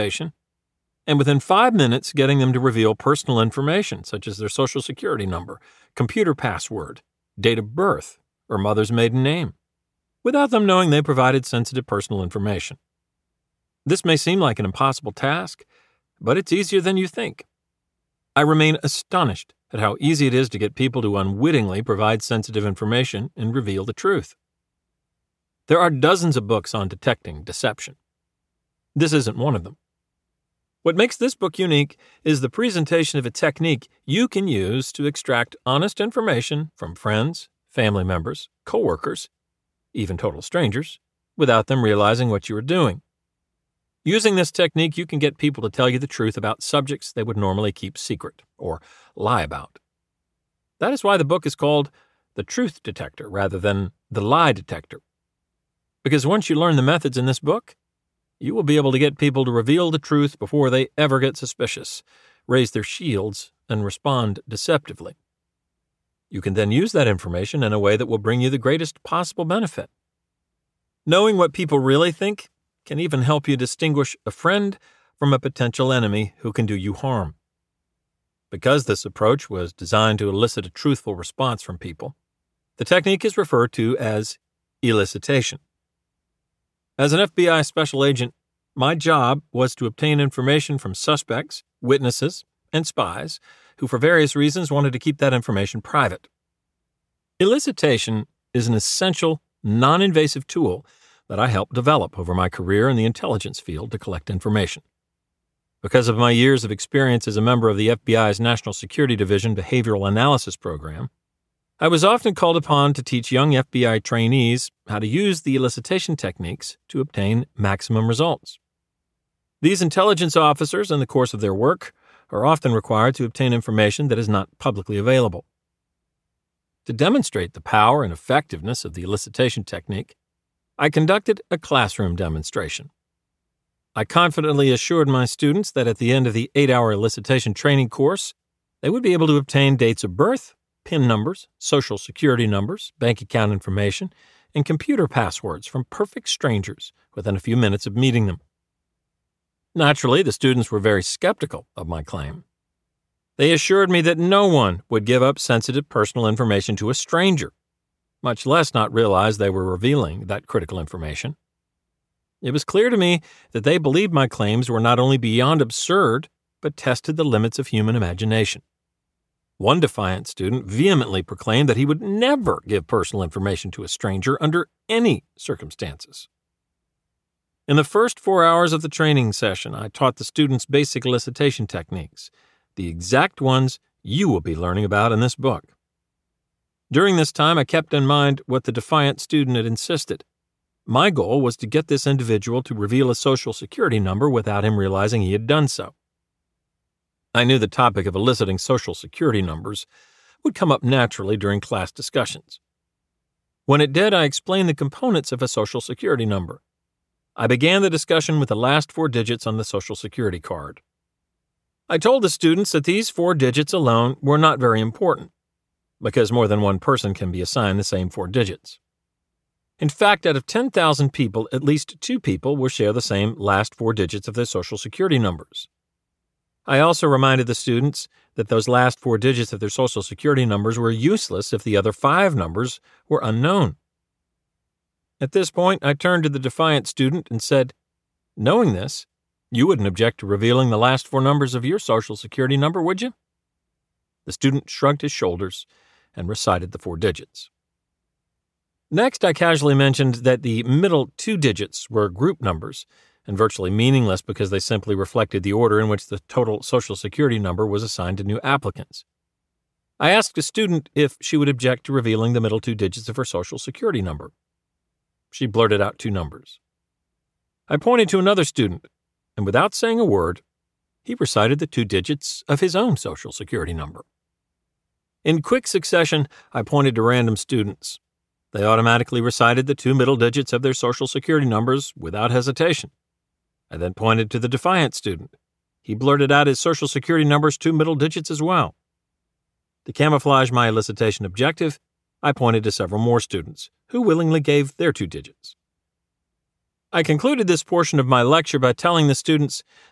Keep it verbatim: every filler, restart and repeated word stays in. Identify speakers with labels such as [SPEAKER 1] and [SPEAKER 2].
[SPEAKER 1] and within five minutes getting them to reveal personal information such as their social security number, computer password, date of birth, or mother's maiden name, without them knowing they provided sensitive personal information. This may seem like an impossible task, but it's easier than you think. I remain astonished at how easy it is to get people to unwittingly provide sensitive information and reveal the truth. There are dozens of books on detecting deception. This isn't one of them. What makes this book unique is the presentation of a technique you can use to extract honest information from friends, family members, coworkers, even total strangers, without them realizing what you are doing. Using this technique, you can get people to tell you the truth about subjects they would normally keep secret or lie about. That is why the book is called The Truth Detector rather than The Lie Detector. Because once you learn the methods in this book, you will be able to get people to reveal the truth before they ever get suspicious, raise their shields, and respond deceptively. You can then use that information in a way that will bring you the greatest possible benefit. Knowing what people really think can even help you distinguish a friend from a potential enemy who can do you harm. Because this approach was designed to elicit a truthful response from people, the technique is referred to as elicitation. As an F B I special agent, my job was to obtain information from suspects, witnesses, and spies who for various reasons wanted to keep that information private. Elicitation is an essential, non-invasive tool that I helped develop over my career in the intelligence field to collect information. Because of my years of experience as a member of the F B I's National Security Division Behavioral Analysis Program, I was often called upon to teach young F B I trainees how to use the elicitation techniques to obtain maximum results. These intelligence officers, in the course of their work, are often required to obtain information that is not publicly available. To demonstrate the power and effectiveness of the elicitation technique, I conducted a classroom demonstration. I confidently assured my students that at the end of the eight-hour elicitation training course, they would be able to obtain dates of birth, P I N numbers, social security numbers, bank account information, and computer passwords from perfect strangers within a few minutes of meeting them. Naturally, the students were very skeptical of my claim. They assured me that no one would give up sensitive personal information to a stranger, much less not realize they were revealing that critical information. It was clear to me that they believed my claims were not only beyond absurd, but tested the limits of human imagination. One defiant student vehemently proclaimed that he would never give personal information to a stranger under any circumstances. In the first four hours of the training session, I taught the students basic elicitation techniques, the exact ones you will be learning about in this book. During this time, I kept in mind what the defiant student had insisted. My goal was to get this individual to reveal a social security number without him realizing he had done so. I knew the topic of eliciting social security numbers would come up naturally during class discussions. When it did, I explained the components of a social security number. I began the discussion with the last four digits on the social security card. I told the students that these four digits alone were not very important, because more than one person can be assigned the same four digits. In fact, out of ten thousand people, at least two people will share the same last four digits of their social security numbers. I also reminded the students that those last four digits of their social security numbers were useless if the other five numbers were unknown. At this point, I turned to the defiant student and said, "Knowing this, you wouldn't object to revealing the last four numbers of your social security number, would you?" The student shrugged his shoulders and recited the four digits. Next, I casually mentioned that the middle two digits were group numbers and virtually meaningless because they simply reflected the order in which the total social security number was assigned to new applicants. I asked a student if she would object to revealing the middle two digits of her social security number. She blurted out two numbers. I pointed to another student, and without saying a word, he recited the two digits of his own social security number. In quick succession, I pointed to random students. They automatically recited the two middle digits of their social security numbers without hesitation. I then pointed to the defiant student. He blurted out his social security number's two middle digits as well. To camouflage my elicitation objective, I pointed to several more students, who willingly gave their two digits. I concluded this portion of my lecture by telling the students